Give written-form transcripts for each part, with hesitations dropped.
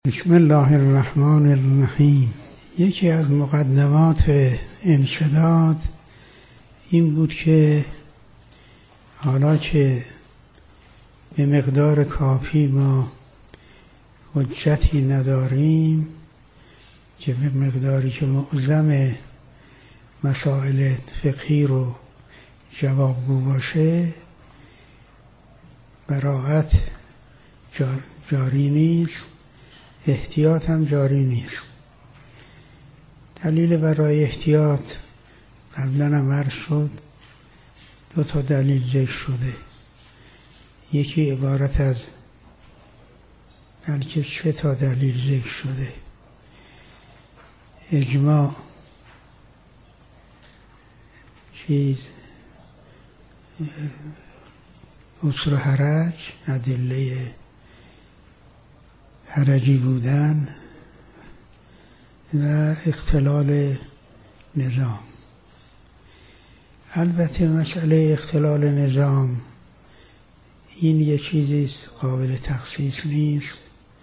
بسم الله الرحمن الرحیم. یکی از مقدمات انشداد این بود که حالا که به مقدار کافی ما حجتی نداریم که به مقداری که معظم مسائل فقهی رو جوابگو باشه، براءت جاری نیست، احتیاط هم جاری نیست. دلیل برای احتیاط قبلا هم عرض شد، 2 دلیل ذکر شده. یکی عبارت از بلکه 3 دلیل ذکر شده: اجماع، عسر و حرج، ادله حرجی بودن و اختلال نظام. البته مسئله اختلال نظام این یه چیزیست قابل تخصیص نیست،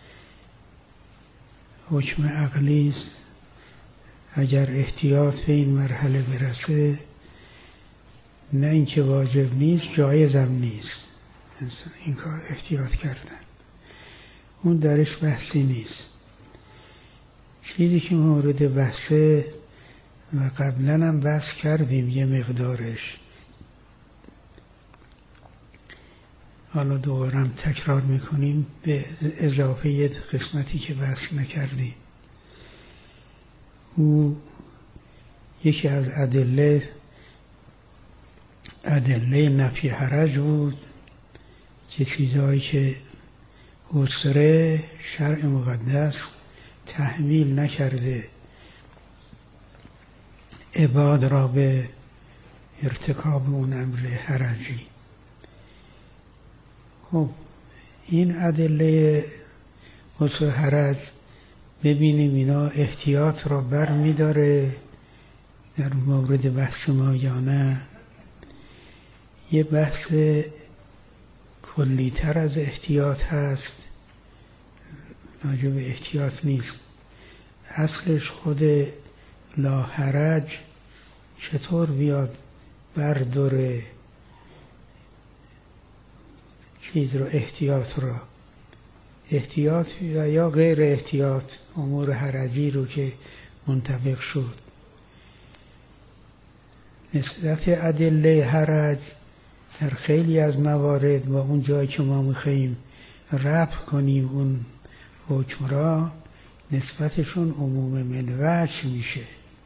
حکم عقلی است. اگر احتیاط به این مرحله برسه، نه اینکه واجب نیست، جایز هم نیست این کار احتیاط کردن، اون درش بحثی نیست. چیزی که مورد بحثه و قبلا هم بحث کردیم یه مقدارش، حالا دوبارم تکرار میکنیم به اضافه یه قسمتی که بحث نکردیم. او یکی از ادله نفی حرج بود که چیزهایی که عسره شرع مقدس تحمیل نکرده عباد را به ارتکاب اون امر حرجی. خب این ادله عسر حرج ببینیم اینا احتیاط را بر می داره در مورد بحث ما یا نه. یه بحث کلی‌تر از احتیاط هست، راجع به احتیاط نیست. اصلش خود لا حرج چطور بیاد برداره چیز رو، احتیاط یا غیر احتیاط، امور حرجی رو که منطبق شد. نسبت ادله حرج در خیلی از موارد با اون جایی که ما میخواییم رفع کنیم اون حکم را، نسبتشون عموم من وجه میشه.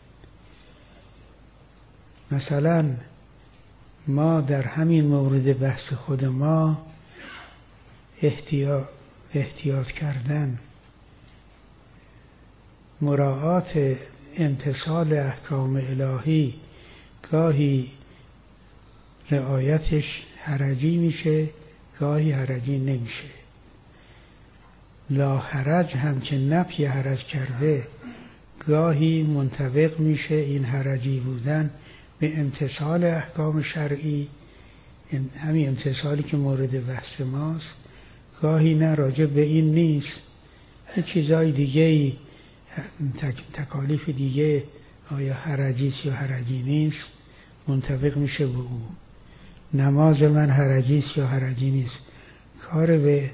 مثلا ما در همین مورد بحث خود ما احتیاط کردن، مراعات امتثال احکام الهی، گاهی رعایتش حرجی میشه، گاهی حرجی نمیشه. لا حرج هم که نفی حرج کرده، گاهی منطبق میشه این حرجی بودن به امتثال احکام شرعی، همین امتثالی که مورد بحث ماست، گاهی نه، راجع به این نیست، یه چیزای دیگه، تکالیف دیگه، آیا حرجیست یا حرجی نیست، منطبق میشه به او. نماز من حرجیست یا حرجی نیست، کار به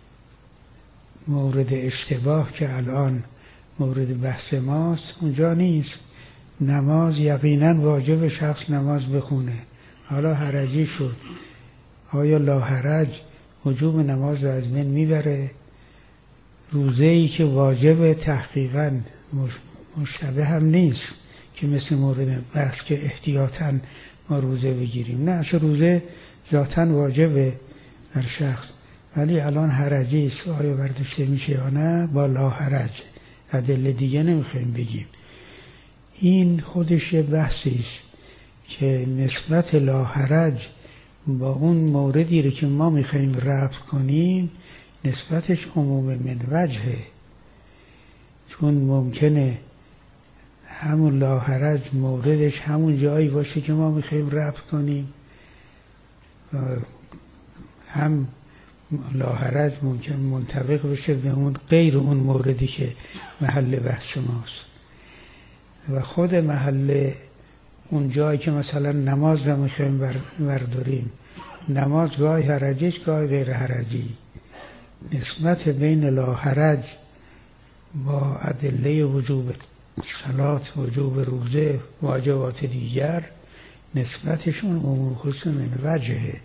مورد اشتباه که الان مورد بحث ماست اونجا نیست. نماز یقینا واجب شخص نماز بخونه، حالا حرجی شد، آیا لا حرج وجوب نماز رو از بین میبره؟ روزه‌ای که واجب تحقیقا مشتبه هم نیست که مثل مورد بحث که احتیاطاً ما روزه بگیریم، نه، اصلا روزه ذاتاً واجبه در شخص، ولی الان حرجی است، آیا برداشته میشه یا نه؟ با لا حرج، ادله دیگه نمیخوایم بگیم. این خودش یه بحثی است که نسبت لا حرج با اون موردی رو که ما میخوایم رفع کنیم نسبتش عموم من وجهه، چون ممکنه همون لا حرج موردش همون جایی باشه که ما میخوایم رفع کنیم، هم لاحرج ممکن منطبق بشه به اون غیر اون موردی که محل بحث ماست. و خود محل اون جایی که مثلا نماز رو میخوایم برداریم، نماز گاهی حرجیش گاهی غیر حرجی، نسبت بین لاحرج با ادله وجوب صلات، وجوب روزه، واجبات دیگر، نسبتشون عموم خصوص من وجهه.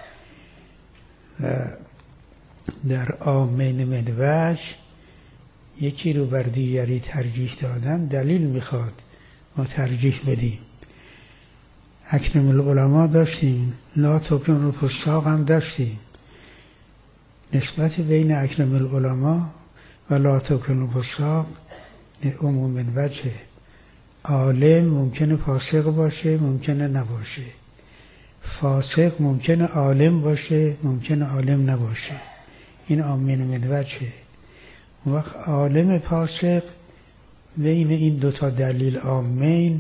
در عامین من وجه یکی رو بر دیگری ترجیح دادن دلیل میخواد ما ترجیح بدیم. اکرم العلماء داشتیم، لا تکرموا الفساق هم داشتیم. نسبت بین اکرم العلماء و لا تکرموا الفساق عموم من وجه. عالم ممکنه فاسق باشه، ممکنه نباشه. فاسق ممکنه عالم باشه، ممکنه عالم نباشه. این عامین من وجهه. اون وقت عالم فاسق بین این دوتا دلیل عامین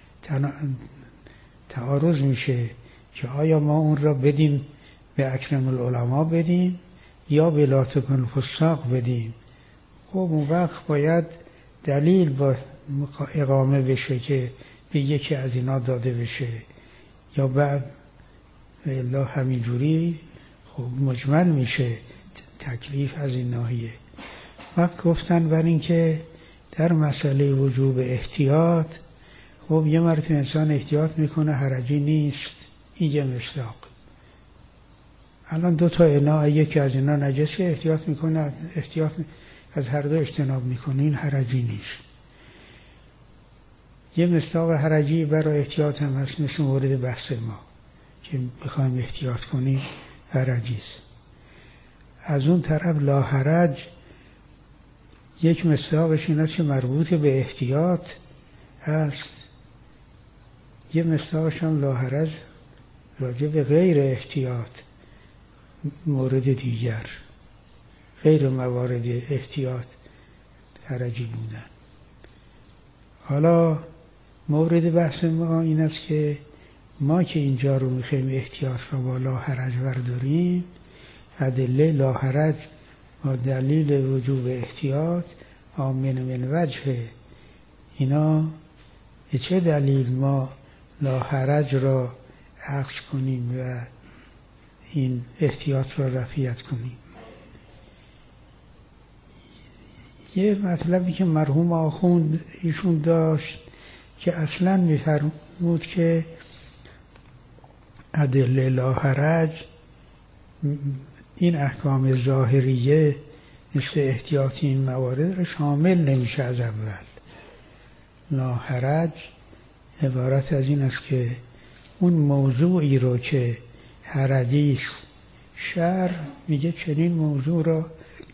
تعارض میشه که آیا ما اون را بدیم به اکرم العلماء بدیم یا به لا تکن الفساق بدیم. خب اون وقت باید دلیل با اقامه بشه که به یکی از اینا داده بشه، یا بعد الا همینجوری خب مجمل میشه تکلیف از این ناحیه. وقت گفتن بر این که در مسئله وجوب احتیاط، خب یه مرتبه انسان احتیاط میکنه حرجی نیست، این یه مصداق. الان دو تا اناء، یکی از اینا نجسه، احتیاط میکنه، احتیاط از هر دو اجتناب میکنه، این حرجی نیست. یه مصداق حرجی برای احتیاط هم هست، مثل مورد بحث ما که بخوایم احتیاط کنیم حرجی است. از اون طرف لا حرج یک مصداقش این است که مربوط به احتیاط هست، یه مصداقش هم لا حرج راجع به غیر احتیاط، مورد دیگر غیر موارد احتیاط حرجی بودن. حالا مورد بحث ما این است که ما که اینجا رو میخوایم احتیاط رو با لا حرج برداریم، ادله لا حرج با دلیل وجوب احتیاط عامین من وجه، اینا به چه دلیل ما لا حرج را عکس کنیم و این احتیاط را رفعیت کنیم؟ یه مطلبی که مرحوم آخوند ایشون داشت که اصلا میفرمود که ادله لا حرج این احکام ظاهریه مثل احتیاطی این موارد را شامل نمیشه از اول. لا حرج عبارت از این است که اون موضوعی رو که حرجی است، شرع میگه چنین موضوع را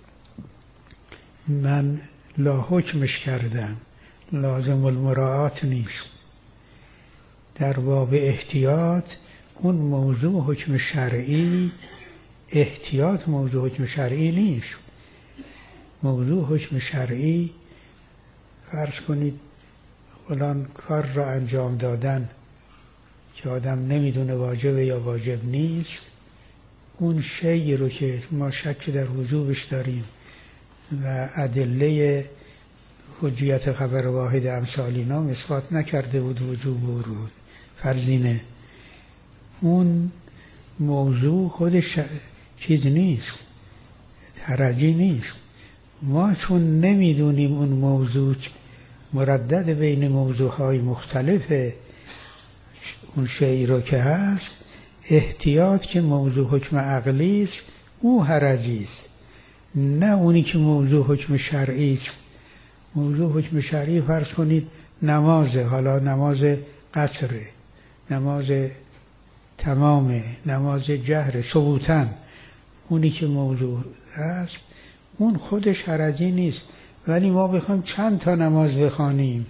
من لا حکمش کردم، لازم المراعات نیست. در باب احتیاط اون موضوع حکم شرعی، احتیاط موضوع حکم شرعی نیست. موضوع حکم شرعی فرض کنید فلان کار را انجام دادن که آدم نمیدونه واجبه یا واجب نیست، اون شیئی رو که ما شک در وجوبش داریم و ادله حجیت خبر واحد امثالینا اثبات نکرده بود وجوب ورود فرضینه، اون موضوع خودش چیز نیست، حرجی نیست. ما چون نمیدونیم اون موضوع مردد بین موضوعهای مختلفه، اون شیئی رو که هست احتیاط که موضوع حکم عقلی است او حرجی است، نه اونی که موضوع حکم شرعی است. موضوع حکم شرعی فرض کنید نمازه، حالا نماز قصره، نماز تمامه، نماز جهره، ثبوتاً اونی که موضوع هست اون خودش حرجی نیست. ولی ما بخوایم چند تا نماز بخوانیم،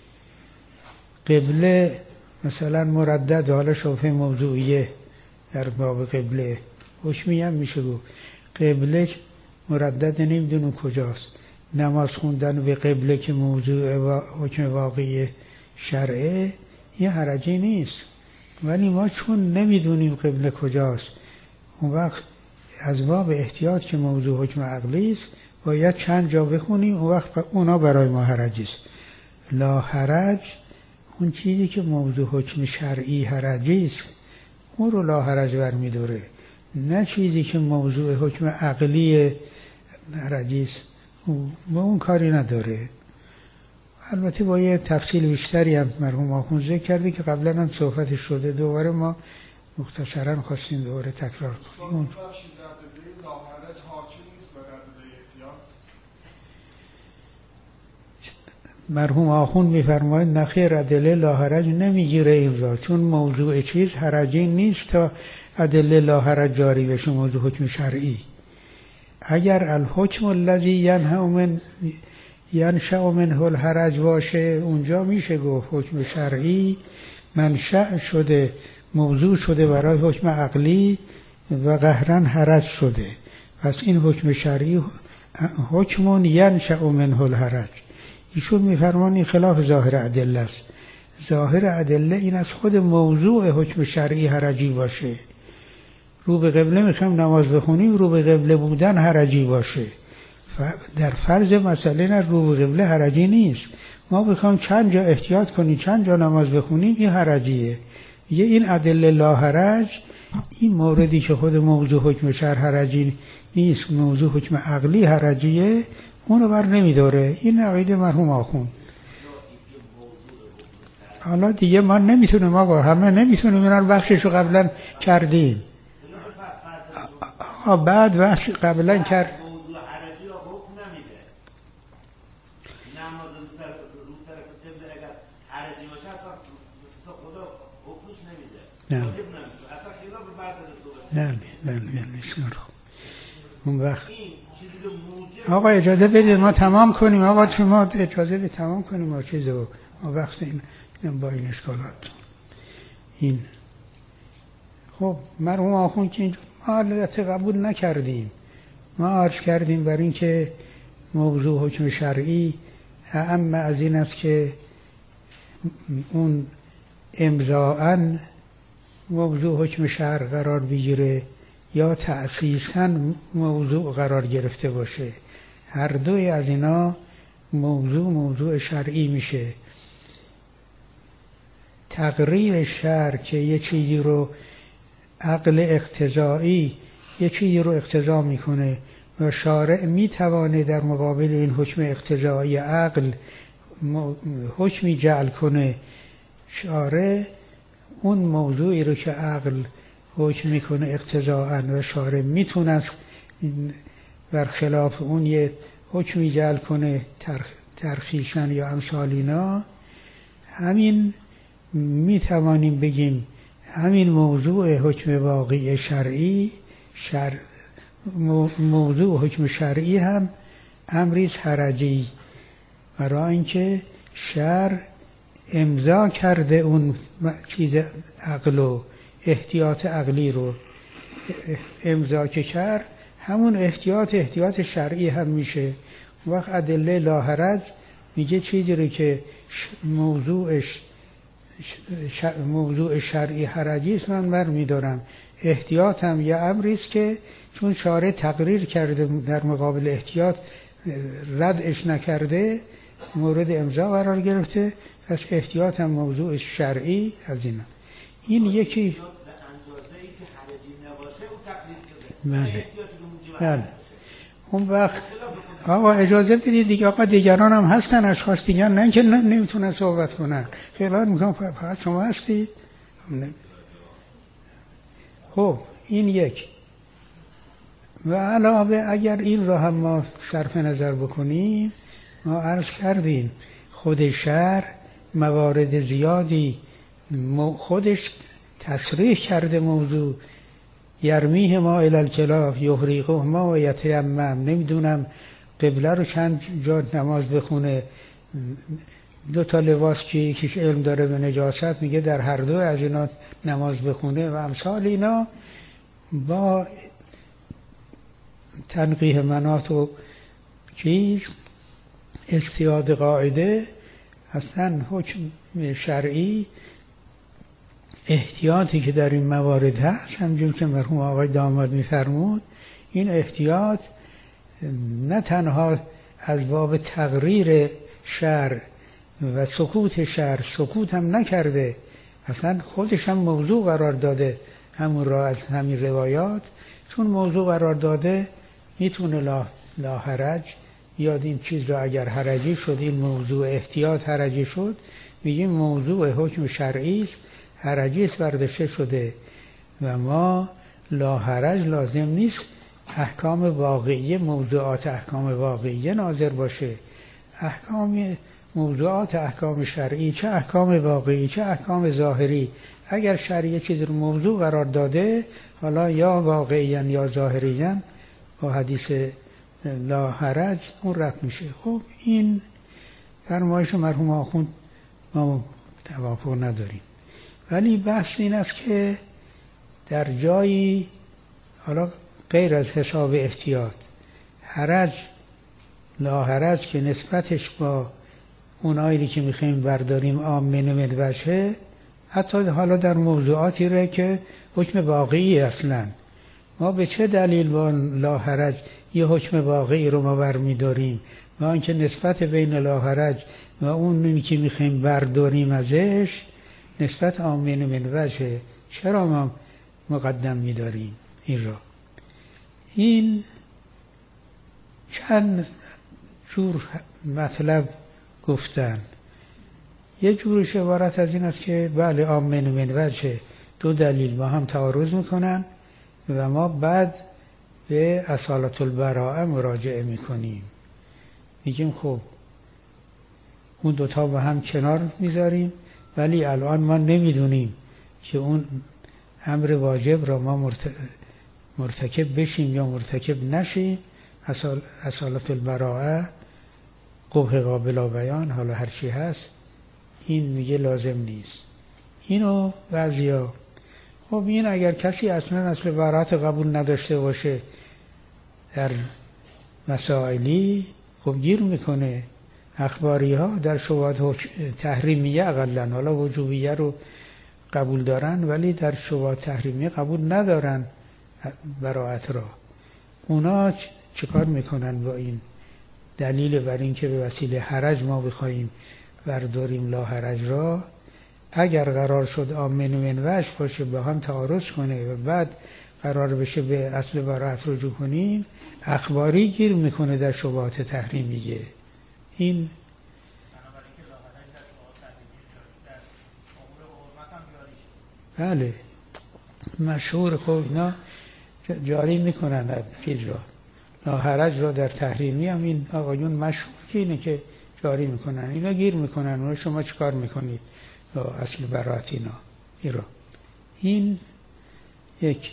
قبله مثلا مردد، حالا شبهه موضوعیه در باب قبله، حکمی هم میشه گفت قبله مردد نمیدونم کجاست، نماز خوندن به قبله که موضوع حکم واقعی شرعه این حرجی نیست. ولی ما چون نمیدونیم قبله کجاست، اون وقت از باب احتیاط که موضوع حکم عقلی است باید چند جا بخونیم، اون وقت اونا برای ما حرجی است. لا حرج اون چیزی که موضوع حکم شرعی حرجی است اون رو لا حرج برمی‌داره، نه چیزی که موضوع حکم عقلی حرجی است اون کاری نداره. البته با یه تفصیل بیشتری هم مرحوم آخوند ذکر کرده که قبلا هم صحبتش شده، دوباره ما مختصرا خواستیم دوباره تکرار کنیم. مرحوم آخوند می‌فرماید نخیر ادله لا حرج نمیگیره این را، چون موضوع چیز حرجی نیست تا ادله لا حرج جاری بشه موضوع حکم شرعی. اگر الحکم الذی ینشأ منه الحرج باشه اونجا میشه گفت حکم شرعی منشأ شده، موضوع شده برای حکم عقلی و قهرا حرج شده، پس این حکم شرعی حکم ینشأ منه الحرج. ایشون میفرمانی خلاف ظاهر ادله است. ظاهر ادله این از خود موضوع حکم شرعی حرجی باشه. رو به قبله میخوایم نماز بخونیم، رو به قبله بودن حرجی باشه. در فرض مسئله نه رو به قبله حرجی نیست، ما بخوایم چند جا احتیاط کنیم چند جا نماز بخونیم این حرجیه. یه این ادله لا حرج، این موردی که خود موضوع حکم شرع حرجی نیست موضوع حکم عقلی حرجیه اونو بر نمیداره. این عقیده مرحوم آخوند. حالا دیگه ما نمیتونیم آقا، همه نمیتونیم، اینا بخششو قبلا کردیم. بعد بخش قبلا کرد موضوع حرجی را حکم نمیده. نماز رو طرف قبله اگر حرجی باشه اصلا خدا حکمش نمیده. واجب نمیده. اصلا خلاف برتر صحبت. نه اون وقت آقا اجازه بدید ما تمام کنیم. آقا شما اجازه بدید تمام کنیم ما چیزو، ما وقت این با این اشکالات این. خب مرحوم آخوند که اینجا ما البته قبول نکردیم، ما عرض کردیم بر این که موضوع حکم شرعی اعم از این است که اون امضاءً موضوع حکم شرع قرار بگیره یا تأسیساً موضوع قرار گرفته باشه. هر دوی از اینا موضوع شرعی میشه. تقریر شرع که یه چیزی رو عقل اقتضایی یه چیزی رو اقتضا میکنه و شارع میتوانه در مقابل این حکم اقتضایی عقل حکمی جعل کنه. شارع اون موضوعی رو که عقل حکم میکنه اقتضاءً و شارع میتونست برخلاف اون یه حکمی جعل کنه ترخیصاً یا امثال اینا، همین میتوانیم بگیم همین موضوع حکم واقعی شرعی موضوع حکم شرعی هم امریز حرجی، برای اینکه شرع امضا کرده اون چیز عقل و احتیاط عقلی رو امضا که کرد، همون احتیاط شرعی هم میشه. وقت ادله لا حرج میگه چیزی رو که موضوع شرعی حرجی است من برمی‌دارم. احتیاط هم یه امری است که چون شارع تقریر کرده در مقابل احتیاط ردش نکرده مورد امضا قرار گرفته، پس احتیاط هم موضوع شرعی از اینا. این یکی بله. اون وقت آقا اجازه بدید دیگه، آقا دیگران هم هستن، اشخاص دیگر نه که نمیتونن صحبت کنن. خیلی میکنم فقط شما هستید. خب این یک. و علاوه اگر این را هم ما صرف نظر بکنیم، ما عرض کردیم خود شرع موارد زیادی خودش تصریح کرده موضوع. یرمیه ما الی الکلاب یحریقه ما و یتیمم، نمیدونم قبله رو چند جا نماز بخونه، دو تا لباس که یکیش علم داره به نجاست میگه در هر دو از اینا نماز بخونه و امثال اینا. با تنقیح منات و چیز استیاد قاعده اصلا حکم شرعی احتیاطی که در این موارد هست همجور که مرحوم آقای داماد میفرمود این احتیاط نه تنها از باب تقریر شرع و سکوت شرع سکوت هم نکرده، اصلا خودش هم موضوع قرار داده، همون را از همین روایات چون موضوع قرار داده میتونه لا حرج بیاد این چیز را اگر حرجی شد، این موضوع احتیاط حرجی شد، میگیم موضوع حکم شرعی است، حرجی است برداشته شده و ما لا حرج لازم نیست احکام واقعی موضوعات احکام واقعی ناظر باشه، موضوعات احکام شرعی چه احکام واقعی چه احکام ظاهری، اگر شرعی چیزی رو موضوع قرار داده حالا یا واقعیاً یا ظاهریاً با حدیث لا حرج اون رفت میشه. خب این فرمایش مرحوم آخوند ما توافق نداریم، ولی بحث این است که در جایی حالا غیر از حساب احتیاط حرج لا حرج که نسبتش با اون آیلی که میخوایم برداریم عامه من وجهه، حتی حالا در موضوعاتی ره که حکم واقعی اصلا ما به چه دلیل با لا حرج یه حکم واقعی رو ما برمیداریم و اینکه نسبت بین لا حرج و اونی که میخوایم برداریم ازش نسبت عامه من وجهه، چرا ما مقدم میداریم این را؟ این چند جور مطلب گفتن. یه جورش عبارت از این است که بله عامه من وجه دو دلیل با هم تعارض میکنن و ما بعد به اصالت البراءه مراجعه میکنیم، میگیم خب اون دوتا با هم کنار میذاریم ولی الان ما نمیدونیم که اون امر واجب را ما مرتکب بشیم یا مرتکب نشیم، اصالت البراءه قبح قابل بیان حالا هرچی هست این میگه لازم نیست. اینو بعضیا خب این اگر کسی اصلا براءت قبول نداشته باشه در مسائلی خب گیر میکنه. اخباری ها در شبهات تحریمیه اقلن، حالا وجوبیه رو قبول دارن ولی در شبهات تحریمیه قبول ندارن براءت را. اونا چیکار میکنن با این دلیل بر این که به وسیله حرج ما بخوایم برداریم لا حرج را؟ اگر قرار شد عامه من وجه باشه با هم تعارض کنه و بعد قرار بشه به اصل براءت رجوع کنیم، اخباری گیر میکنه در شبهات تحریمیه. این بله مشهور خب اینا جاری میکنن چیز را لا حرج را در تحریمی هم این آقایون مشهور که اینه که جاری میکنن، اینا گیر میکنن. اونا شما چیکار میکنید با اصل براءت اینا این یک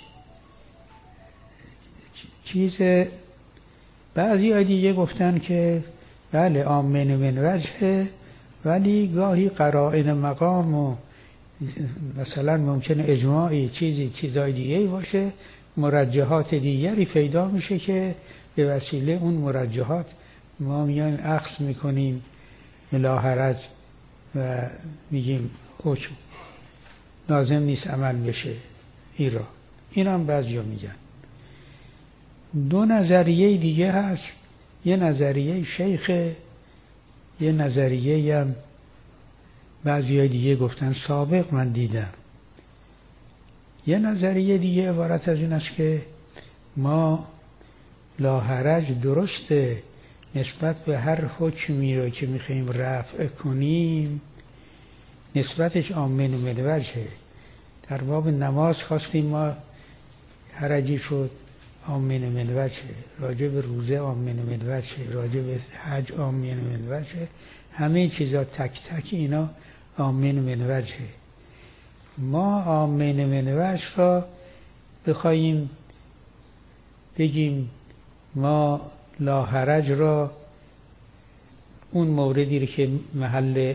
چیز. بعضی دیگه گفتن که بله عامه من وجهه ولی گاهی قرائن مقام و مثلا ممکنه اجماعی چیزای دیگه باشه، مرجحات دیگری پیدا میشه که به وسیله اون مرجحات ما میایم اخذ میکنیم لا حرج و میگیم حکم لازم نیست عمل بشه این را. این هم بعضیا میگن. دو نظریه دیگه هست، یه نظریه شیخ، یه نظریه هم بعضی دیگه گفتن سابق من دیدم. یه نظریه دیگه عبارت از این است که ما لا حرج درسته نسبت به هر حکمی رو که میخواییم رفع کنیم نسبتش عامه من وجهه. در باب نماز خواستیم ما حرجی شد عامه من وجهه، راجع به روزه عامه من وجهه، راجع به حج عامه من وجهه، همه چیزا تک تک اینا عامه من وجهه. ما عامه من وجه را بخوایم بگیم ما لا حرج را اون موردی رو که محل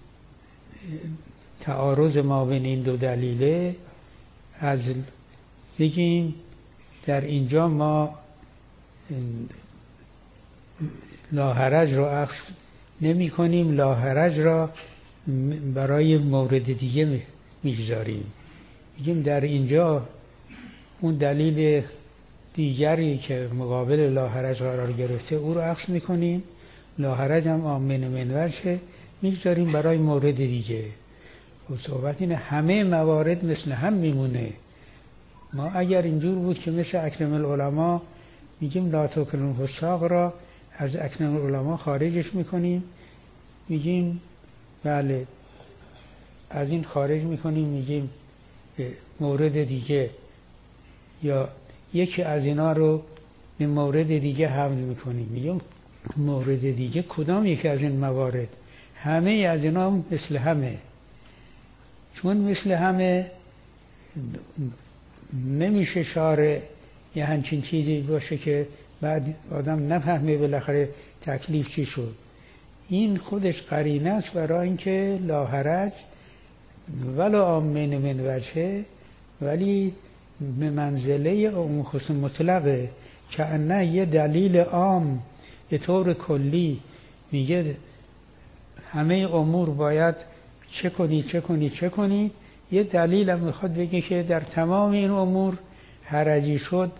تعارض ما بین این دو دلیله از بگیم در اینجا ما لا حرج را اخذ نمی کنیم، لا حرج را برای مورد دیگه میگذاریم، میگیم در اینجا اون دلیل دیگری که مقابل لاحرج قرار گرفته او رو عکس میکنیم، لاحرج هم آمن منورشه میگذاریم برای مورد دیگه. و صحبت اینه همه موارد مثل هم میمونه. ما اگر اینجور بود که مثل اکرم العلماء میگیم لا تکرم الفساق را از اکرم العلماء خارجش میکنیم، میگیم بله از این خارج میکنیم، میگیم مورد دیگه یا یکی از اینا رو به مورد دیگه حمل میکنیم، میگیم مورد دیگه کدام یکی از این موارد؟ همه از اینا مثل همه. چون مثل همه نمیشه شارع یه همچین چیزی باشه که بعد آدم نفهمه بالاخره تکلیف چی شد. این خودش قرینه است برای اینکه لا حرج ولو آمن من وجهه، ولی به منزله عموم خصوص مطلقه که نه یه دلیل عام به طور کلی میگه همه امور باید چه کنی چه کنی چه کنی، یه دلیل هم میخواد بگه که در تمام این امور حرجی شد،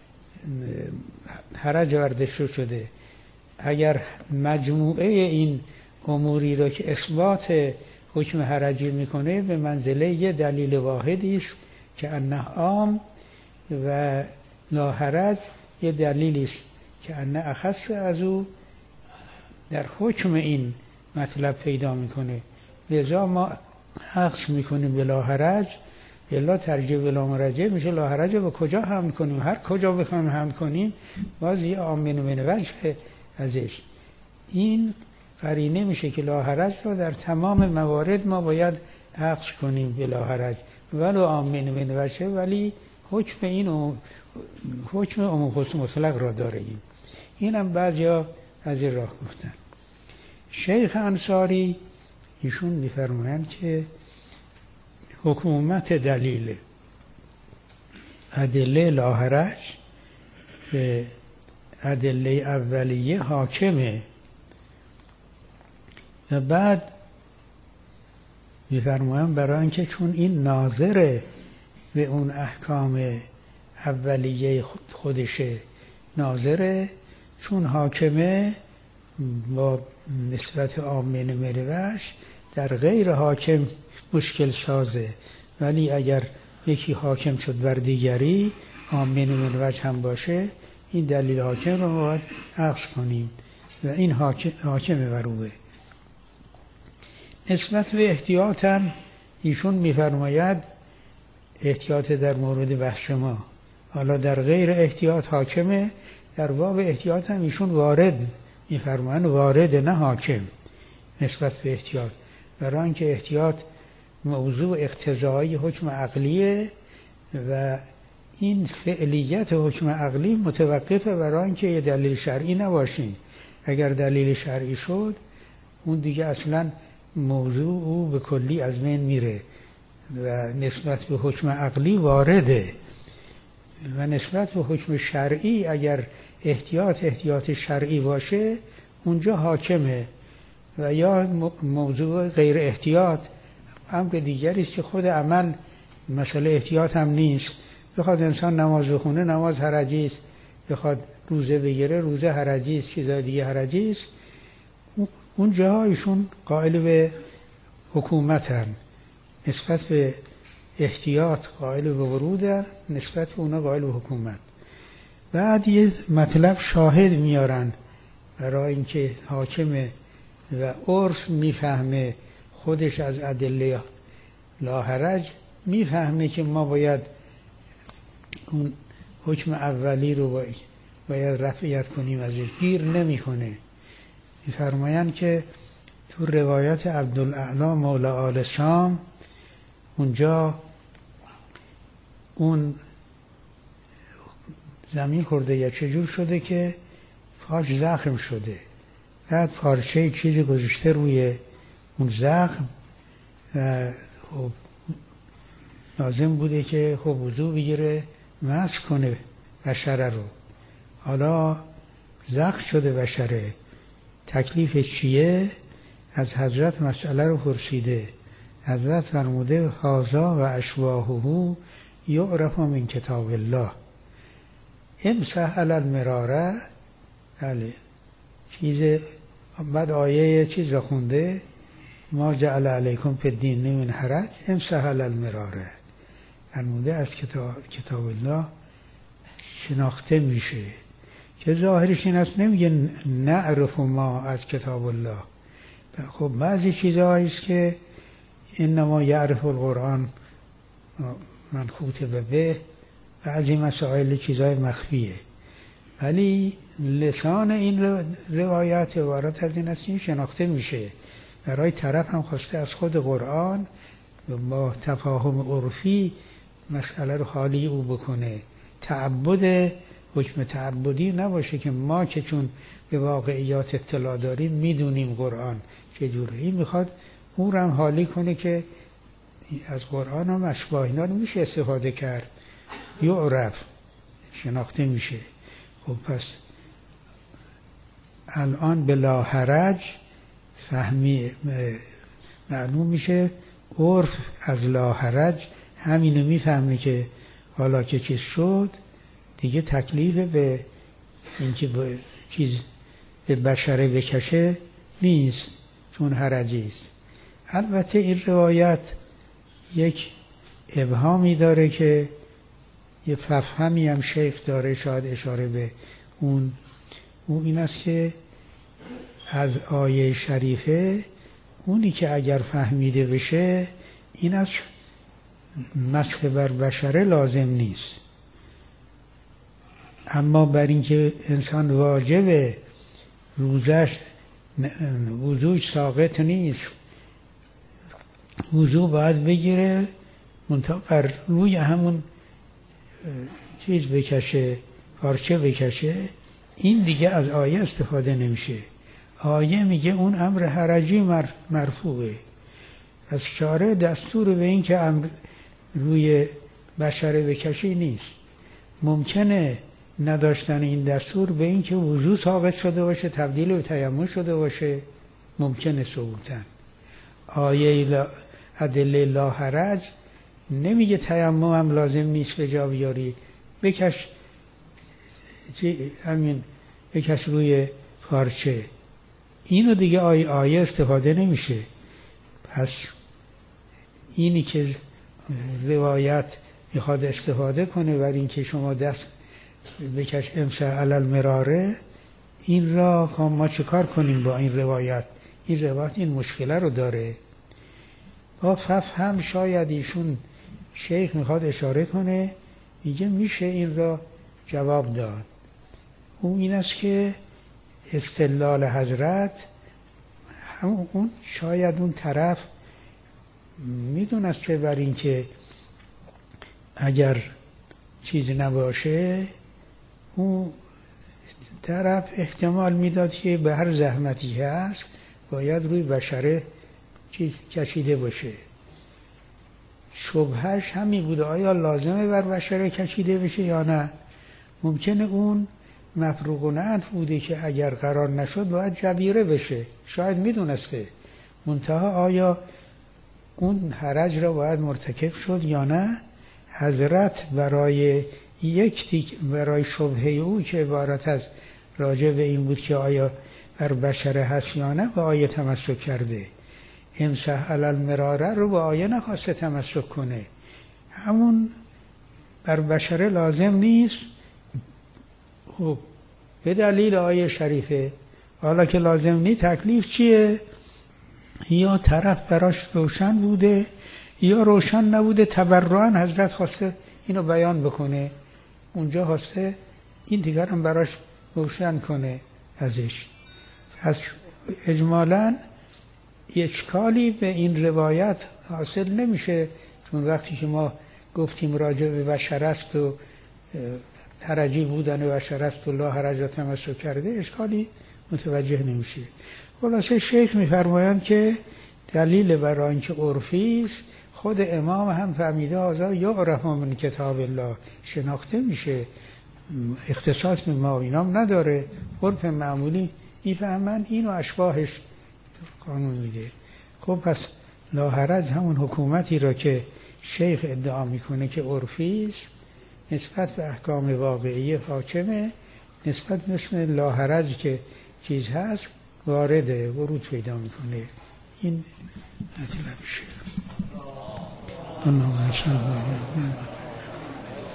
حرج وردش شده. اگر مجموعه این اموری را که اثبات حکم حرجی میکنه به منزله یه دلیل واحدی است که انه عام و لا حرج یه دلیلی است که انه اخص از او در حکم این مطلب پیدا میکنه. لذا ما عکس میکنیم به لا حرج، الا ترجیح به لا مرجع میشه. لا حرج رو به کجا حمل کنیم؟ هر کجا بخوایم حمل کنیم باز یه آمن من وجه ازش. این قرینه میشه که لا حرج رو در تمام موارد ما باید عکس کنیم به لا حرج ولو آمن من وجه، ولی حکم این حکم عموم خصوص مطلق را داریم. این هم بعضیا از این راه گفتن. شیخ انصاری ایشون میفرمایند که حکومت دلیل ادله لا حرج به ادله اولیه حاکمه و بعد میفرمایند برای اینکه چون این ناظره به اون احکام اولیه خودشه، ناظره چون حاکمه با نسبت آمن مروش در غیر حاکم مشکل سازه، ولی اگر یکی حاکم شد بر دیگری آمن مروش هم باشه این دلیل حاکم رو باید عکس کنیم و این حاکم بروه. نسبت به احتیاط هم ایشون میفرماید احتیاط در مورد بحث ما، حالا در غیر احتیاط حاکمه، در باب احتیاط هم ایشون وارد میفرمایند، وارد نه حاکم نسبت به احتیاط، برای اینکه احتیاط موضوع اقتضایی حکم عقلیه و این فعلیت حکم عقلی متوقفه برای اینکه یه دلیل شرعی نباشین. اگر دلیل شرعی شد اون دیگه اصلا موضوع او به کلی از بین میره و نسبت به حکم عقلی وارده و نسبت به حکم شرعی اگر احتیاط شرعی باشه اونجا حاکمه و یا موضوع غیر احتیاط امر دیگری است که خود عمل مسئله احتیاط هم نیست. بخواد انسان نماز بخونه نماز حرجی است، بخواد روزه بگیره روزه حرجی است، چیزای دیگه حرجی است. اون جاهایشون قائل به حکومتن، نسبت به احتیاط قائل به ورودن، نسبت به اونا قائل به حکومت. بعد یه مطلب شاهد میارن برای اینکه حاکمه و عرف میفهمه خودش از ادله لا حرج میفهمه که ما باید اون حکم اولی رو باید رفعیت کنیم، ازش گیر نمیکنه. میفرمایند که تو روایت عبدالاعلی مولا آل شام اونجا اون زمین خورده یا چجور شده که پاش زخم شده، بعد پارچه چیزی گذاشته روی اون زخم و خب لازم بوده که خب وضو بگیره مسح کنه بشره رو. حالا زخم شده بشره، تکلیفش چیه؟ از حضرت مسئله رو پرسیده. حضرت فرموده هذا و اشباهه یعرف من کتاب الله. امسح علی المراره. بله چیز بعد آیه چیز را خونده ما جعل علیکم فی الدین من حرج امسح علی المراره. فرموده از کتاب الله شناخته میشه که ظاهرش این است نمیگه نعرف ما از کتاب الله. خب بعضی چیزهایی است که انما یعرف القرآن من خوطب به، بعضی مسائل چیزهای مخفیه، ولی لسان این روایت عبارت از این است که این شناخته میشه. برای طرف هم خواسته از خود قرآن با تفاهم عرفی مسئله رو حالی او بکنه. تعبد حکم تعبدی نباشه که ما که چون به واقعیات اطلاع داریم میدونیم قرآن چجوره. این میخواد او رو هم حالی کنه که از قرآن هم اشباه اینا رو میشه استفاده کرد، یعرف شناخته میشه. خب پس الان بلا حرج فهمی معلوم میشه. عرف از لا حرج همینو میفهمه که حالا که چیز شد دیگه تکلیف به اینکه به چیز به بشره بکشه نیست چون حرجی است. البته این روایت یک ابهامی داره که یه فهمی هم شیخ داره، شاید اشاره به اون این است که از آیه شریفه اونی که اگر فهمیده بشه این از مسخ بر بشره لازم نیست، اما بر اینکه انسان واجب روزش وضوش ساقط نیست، وضو باید بگیره منتها بر روی همون چیز بکشه، پارچه بکشه، این دیگه از آیه استفاده نمیشه. آیه میگه اون امر حرجی مرفوعه. از شارع دستور به این که امر روی بشره بکشی نیست. ممکنه نداشتن این دستور به این که وضو ساقط شده باشه تبدیل به تیمم شده باشه، ممکنه ثبوتاً. آیه ادله لا حرج نمیگه تیمم هم لازم نیست به جا بیاری، بکش بکش روی پارچه. اینو دیگه آیه استفاده نمیشه. پس اینی که روایت میخواد استفاده کنه بر این که شما دست بکش امسح علی المراره، این را ما چه کار کنیم با این روایت؟ این روایت این مشکله رو داره. با هم شاید ایشون شیخ میخواد اشاره کنه، میگه میشه این را جواب داد. این است که استدلال حضرت اون شاید اون طرف میدونست که بر این که اگر چیز نباشه اون طرف احتمال میداد که به هر زحمتی هست باید روی بشره چیز کشیده باشه. شبهش همین بوده آیا لازمه بر بشره کشیده بشه یا نه. ممکنه اون مفروغ الانف بوده که اگر قرار نشد باید جبیره بشه، شاید میدونسته، منتها آیا اون حرج را باید مرتکب شد یا نه. حضرت برای برای شبهه او که عبارت از راجع به این بود که آیا بر بشره هست یا نه به آیه تمسک کرده. امسح علی المراره رو به آیه نخواسته تمسک کنه، همون بر بشره لازم نیست خب به دلیل آیه شریفه. حالا که لازم نیست تکلیف چیه؟ یا طرف براش روشن بوده یا روشن نبوده، تبرعاً حضرت خواسته اینو بیان بکنه، اونجا خواسته این دیگر هم براش روشن کنه ازش. از اجمالاً اشکالی به این روایت حاصل نمیشه، چون وقتی که ما گفتیم راجع به بشر است و حرجی بودن و بشر است و لا حرج را تمسک کرده، اشکالی متوجه نمیشه. خلاصه شیخ میفرمایند که دلیل برای اینکه عرفی است، خود امام هم فهمیده آزا یعرف من کتاب الله، شناخته میشه، اختصاص به ما اینام نداره، عرف معمولی میفهمن، اینو اشباهش قانون میده. خب پس لا حرج همون حکومتی را که شیخ ادعا میکنه که عرفی است، نسبت به احکام واقعی حاکمه، نسبت مثل لاحرج که چیز هست وارده، ورود پیدا میکنه. این مطلبشه.